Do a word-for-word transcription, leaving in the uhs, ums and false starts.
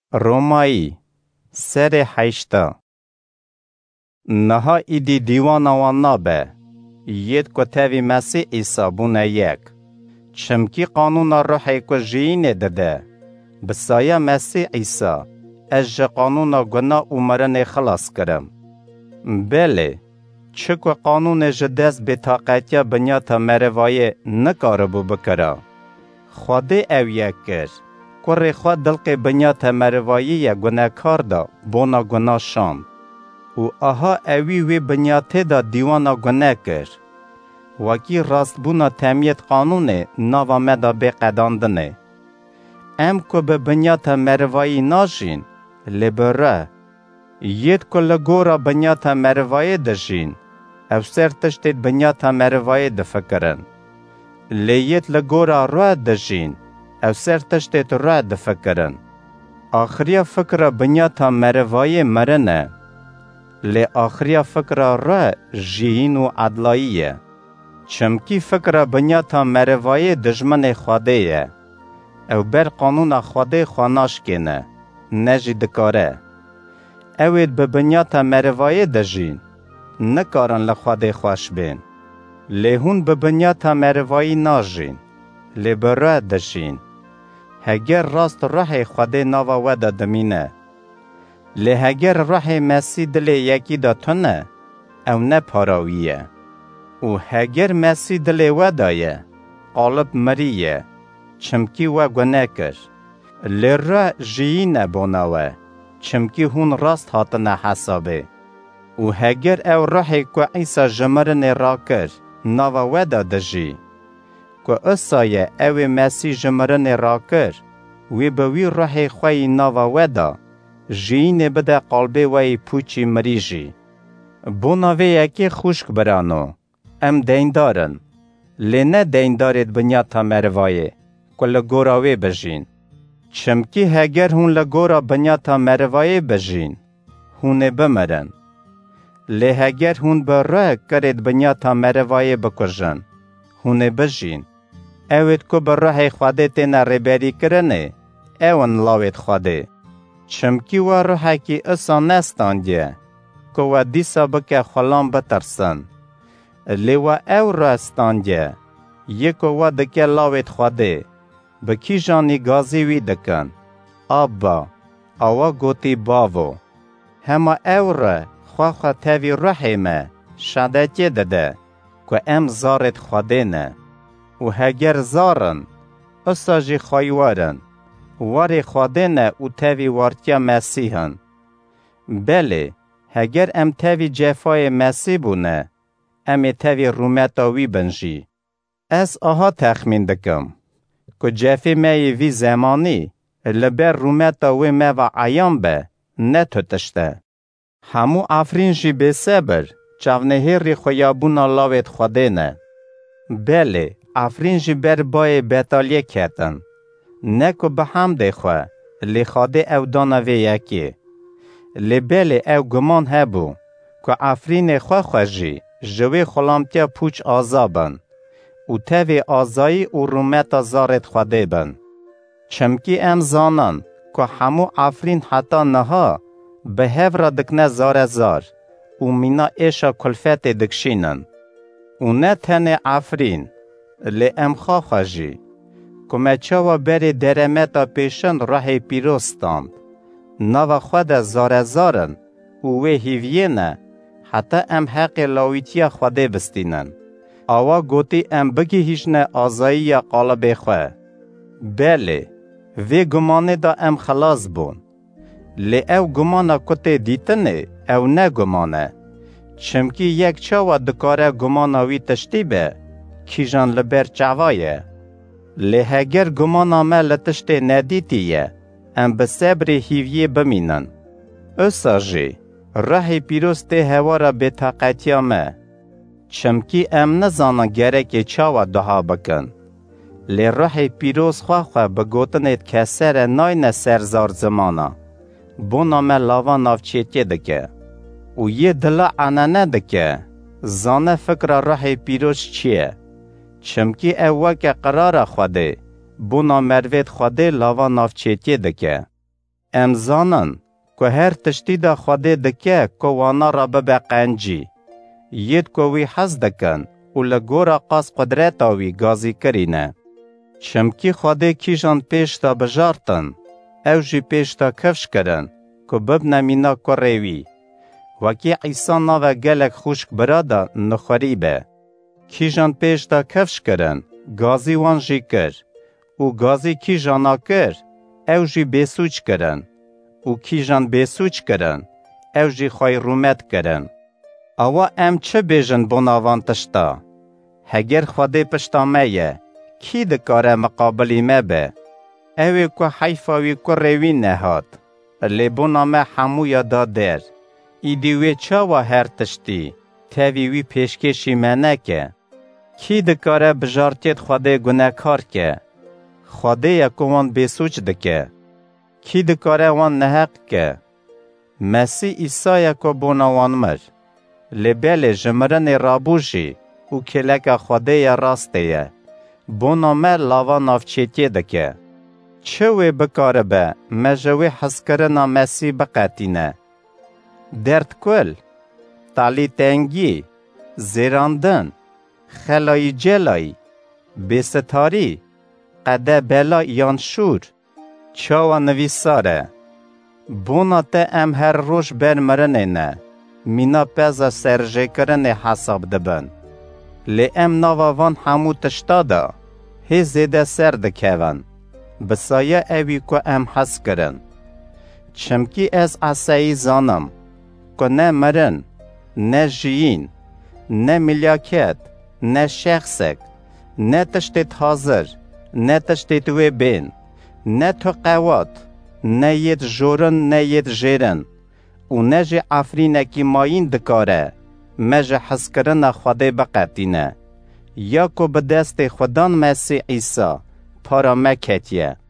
رومایی سر حیشتا نها ایدی دیوانا وان نابه ید کتاوی مسیح ایسا بونه یک چمکی قانون روحی که جیینه داده بسایه مسیح ایسا از قانون گناه عمرن خلاص کرم بله چکو قانون جدست به طاقتیا بنیاتا مروایه نکاربو بکرا خواده او یک کرد کره خواه دلق بنیاتا مروایه گناه کار دا بونا گناه شاند و آها اوی وی بنیاته دا دیوانا گناه کرد وکی راست بونا تمیت قانونه ناوا مدا بقداندنه ام که به بنیاتا مروایی ناشین لبره ید که لگورا بنیاتا مروایی دشین او سر تشتید بنیاتا مروایی دفکرن لیت لگورا روی دشین او سر تشتید روی دفکرن آخریا فکر بنیاتا مروایی مرنه لی آخریا فکر روی جیین و عدلاییه چمکی فکر بنیاتا مروایی دجمن خواده او بر قانون خواده خواناش کنه نجی دکاره اوید به بنیاتا مروایی دجین نکارن لخواده خوش بین لیهون به بنیاتا مروایی ناجین لی برای دشین هگر راست روح خواده ناوا ودا دمینه لی هگر روح مسیح دل یکی دا تونه او نپاراویه و هگر مسیح دل ودایه قالب مریه چمکی و گناه کر لی را جیینه بوناوه چمکی هون راست هاتنه حسابه و هگر او روحی که عیسی جمرن را کر ناوا ودا دجی که اصایه او مسیح جمرن را کر وی بوی روحی خوی ناوا ودا جیینه بده قلبه وی پوچی مریجی بوناوه یکی خوشک برانو ام دیندارن لی نه دیندارید بنیاتا مروایه که لگوراوی بجین چمکی هگر هون لگورا بنیاتا مروایه بجین هونه بمرن لی هگر هون بره کرد بنیاتا مروایه بکجن هونه بجین اوید که بره خواده تینا ریبری کرنه اون لاوید خواده چمکی و روحه کی اصا نستاندیه که و دیسا بکه خلام بترسن لی و او را استاندیه یکو و دکه لاوید خواده بکی جانی گازی وی دکن آبا آوا گوتی باوو همه او را خواه خواه تاوی روحی ما شدتی داده که ام زارت خواده نه و هگر زارن اصا جی خواهیوارن واری خواده نه و تاوی وارتیا مسیحن بله هگر ام تاوی جفای مسیح بونه ام تاوی رومتاوی بنجی از آها تخمین دکم که جفی می وی زمانی لبر رومتاوی می و عیان به نه تشته همو افرین جی به صبر چاونه ری خویابونا لاوید خواده نه بله افرین جی بر بای بیتالیه کتن نه که به هم ده خواه لی خواده او دانوی یکی لی بله او گمان هبو که افرین خواه خواه جی جوی خلامتیا پوچ آزابن و تاوی آزایی و رومتا زارت خواده بن چمکی ام زانن که همو افرین حتی نها به هفرا دکنه زار زار و مینا ایشا کلفت دکشینن و نه تنه افرین لی ام خواه خواه جی که مچاوا بری درمتا پیشن راه پیروستاند ناوا خود زار زارن و وی هیویه نه حتی ام حق لاویتیا خواده بستینن آوا گوتی ام بگی هیچ نه آزایی یا قالب خواه بله وی گمانه دا ام خلاص بون لی او گمانه کتی دیتنه او نه گمانه چمکی یک چاوا دکاره گمانه وی تشتی به کی جان لبر چوایه لی هگر گمانه ما لتشتی ندیتیه ام به صبر هیویه بمینن اصا جی راه پیروست هوارا به طاقتیا ما چمکی ام نزانا گرک چاوا دها بکن لی راه پیروز خواه خواه بگوتنید که سر ناین سرزار زمانا بونا ما لاوا نافچیتی دکه و یه دلا عنانه دکه زانه فکر راه پیروز چیه چمکی اوه که قرار خواده بونا مروید خواده لاوا نافچیتی دکه ام زانن که هر تشتی دا خواده دکه که وانا را ببقنجی. ید که وی حز دکن و لگورا قاس قدرتاوی گازی کرینه. چمکی خواده کیجان پیش تا بجارتن، او جی پیش تا کفش کرن که ببنه مینا کروی. وکی عیسا ناوه گلک خوشک برادا نخوری به. کیجان پیش تا کفش کرن، گازی وان جی کر. و گازی کیجانا کر، او جی بیسوچ کرن. و کیجان بیسوچ کرن، او جی خواه رومت کرن. اوا ام چه بیجن بناوان تشتا؟ هگر خواده پشتا میه، کی دکاره مقابلی ما به؟ اوی که حیفاوی که روی نهاد، لیبونا ما حمویا دادر. ایدیوی چاوا هر تشتی، تاویوی پیشکشی منه که. کی دکاره بجارتید خواده گناکار که؟ خواده یکوان بیسوچ دکه. کی دکاره وان نحق که؟ مسیح ایسا یکو بوناوان مر. لبل جمرن رابوشی و کلک خواده راسته یه. بونا مر لاوا نافچیتی دکه. چوی بکاره به مجوی حسکرنا مسیح بقاتینه. درد کل، تالی تنگی، زیراندن، خلای جلای، بیستاری، قده بلا یان شور، چاوا نویساره. بونا تا ام هر روش بر مرنه نه، مینا پزا سرجه کرنه حساب دبن. لی ام ناوان همو تشتادا، هی زیده سر دکهون، بسایه اوی که ام حس کرن. چمکی از عصایی زانم، که نه مرن، نه جیین، نه ملیاکت، نه شخصک، نه تشتیت حاضر، نه تشتیت وی بین، نه تو قوات، نه ید جورن نه ید جیرن، و نه جی افرینکی ماین دکاره، مجه حس کرن خواده بقتینه، یا که به دست خودان مسیح عیسی پارا مکتیه.